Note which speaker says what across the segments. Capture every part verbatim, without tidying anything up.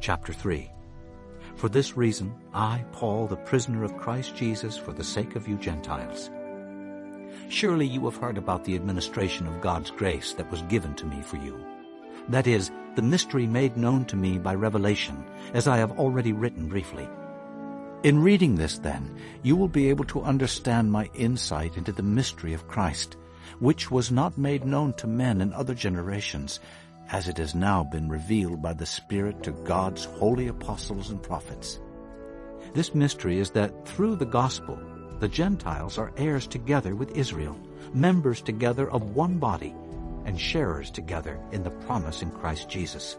Speaker 1: Chapter three. For this reason, I, Paul, the prisoner of Christ Jesus, for the sake of you Gentiles. Surely you have heard about the administration of God's grace that was given to me for you. That is, the mystery made known to me by revelation, as I have already written briefly. In reading this, then, you will be able to understand my insight into the mystery of Christ, which was not made known to men in other generations, as it has now been revealed by the Spirit to God's holy apostles and prophets. This mystery is that through the gospel, the Gentiles are heirs together with Israel, members together of one body, and sharers together in the promise in Christ Jesus.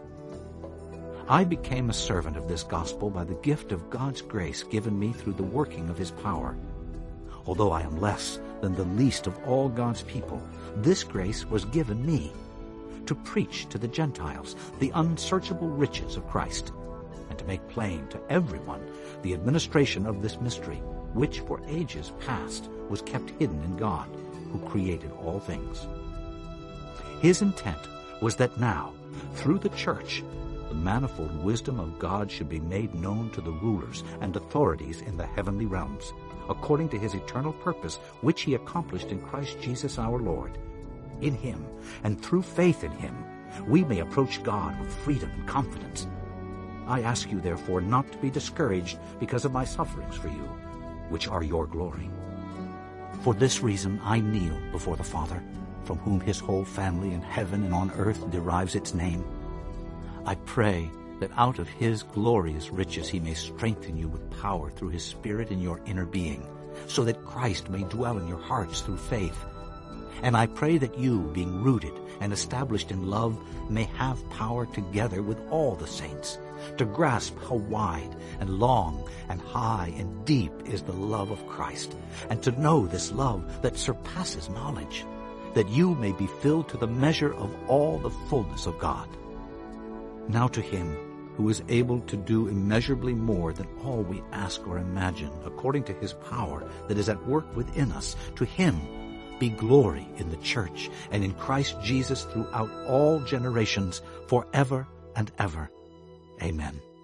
Speaker 1: I became a servant of this gospel by the gift of God's grace given me through the working of his power. Although I am less than the least of all God's people, this grace was given me, to preach to the Gentiles the unsearchable riches of Christ, and to make plain to everyone the administration of this mystery, which for ages past was kept hidden in God, who created all things. His intent was that now, through the church, the manifold wisdom of God should be made known to the rulers and authorities in the heavenly realms, according to his eternal purpose, which he accomplished in Christ Jesus our Lord. In him, and through faith in him, we may approach God with freedom and confidence. I ask you, therefore, not to be discouraged because of my sufferings for you, which are your glory. For this reason I kneel before the Father, from whom his whole family in heaven and on earth derives its name. I pray that out of his glorious riches he may strengthen you with power through his Spirit in your inner being, so that Christ may dwell in your hearts through faith. And I pray that you, being rooted and established in love, may have power together with all the saints to grasp how wide and long and high and deep is the love of Christ, and to know this love that surpasses knowledge, that you may be filled to the measure of all the fullness of God. Now to him who is able to do immeasurably more than all we ask or imagine, according to his power that is at work within us, to him be glory in the church and in Christ Jesus throughout all generations, forever and ever. Amen.